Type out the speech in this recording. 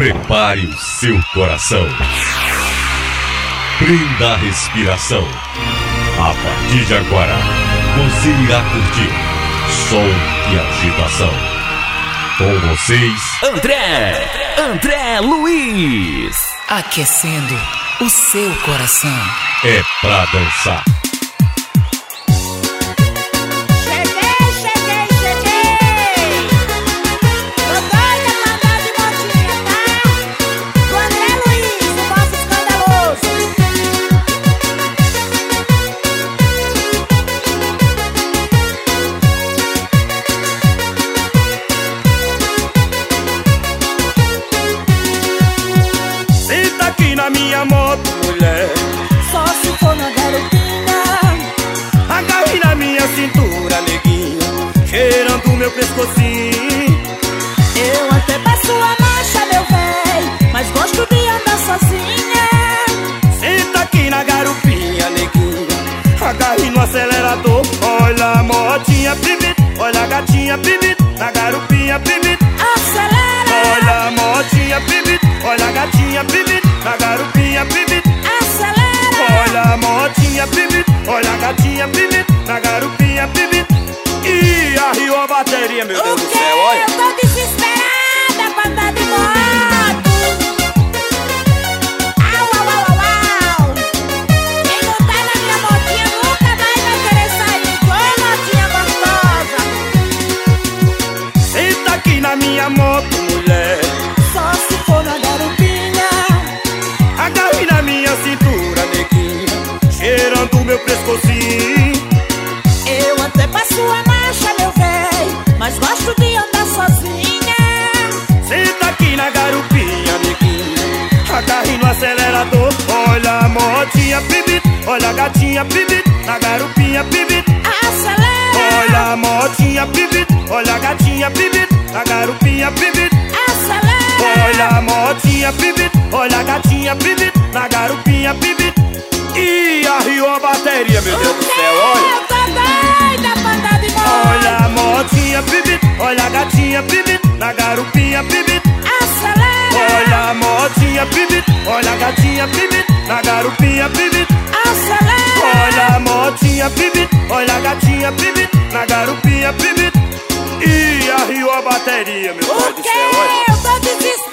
Prepare o seu coração. Prenda a respiração. A partir de agora, você irá curtir som e agitação. Com vocês, André Luiz. Aquecendo o seu coração. É pra dançar. Na minha moto, mulher, só se for na garupinha. agarre na minha cintura, neguinha, cheirando meu pescocinho. Eu até passo a marcha, meu véi, mas gosto de andar sozinha. Senta aqui na garupinha, neguinha, agarre no acelerador. Olha a motinha, pibit, olha a gatinha, pibit, na garupinha, pibit. Acelera! Olha a motinha, pibit, olha a gatinha, pibit, na garupinha, pibit. Acelera! Olha a motinha, pibit, olha a gatinha, pibit, na garupinha, pibit. Ih, arriou a bateria, meu Deus do céu, olha. Eu tô desesperada pra andar de moto. Au, au, au, au, au. Quem não tá na minha motinha nunca mais vai querer sair. Ô, motinha gostosa. Senta aqui na minha moto, mulher, Só se for na garupinha. agarre na minha cintura, neguinha, cheirando meu pescocinho. Eu até passo a marcha, meu véi, mas gosto de andar sozinha. Senta aqui na garupinha, neguinha, agarre no acelerador. Olha a motinha, pibit, olha a gatinha, pibit, na garupinha, pibit. Acelera! Olha a motinha, pibit, olha a gatinha, pibit, na garupinha, pibit. Acelera! Olha a motinha, pibit, olha a gatinha, pibit, na garupinha, pibit. Ih, arriou a bateria, meu Deus do céu, olha. Eu tô doida pra andar de moto. Olha a motinha, pibit, olha a gatinha, pibit, na garupinha, pibit. Acelera! Olha a motinha, pibit, olha a gatinha, pibit, na garupinha, pibit. Acelera! Olha a motinha, pibit, olha a gatinha, pibit, na garupinha, pibit. Ih, arriou a bateria, meu Deus do céu, olha. Eu tô desesperada